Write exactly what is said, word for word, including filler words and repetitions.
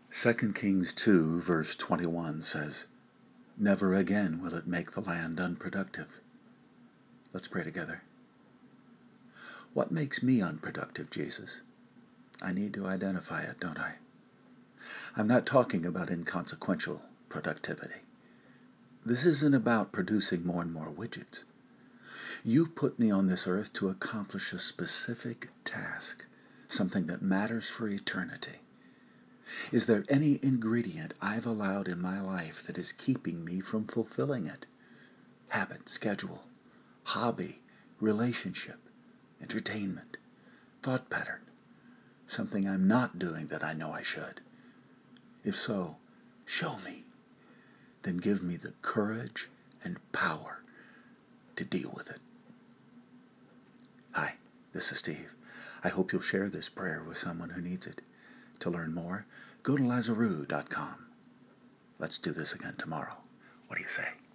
Second Kings two, verse twenty-one says, "Never again will it make the land unproductive." Let's pray together. What makes me unproductive, Jesus? I need to identify it, don't I? I'm not talking about inconsequential productivity. This isn't about producing more and more widgets. You put me on this earth to accomplish a specific task, something that matters for eternity. Is there any ingredient I've allowed in my life that is keeping me from fulfilling it? Habit, schedule, hobby, relationship, entertainment, thought pattern, something I'm not doing that I know I should. If so, show me. Then give me the courage and power to deal with it. Hi, this is Steve. I hope you'll share this prayer with someone who needs it. To learn more, go to lazaroo dot com. Let's do this again tomorrow. What do you say?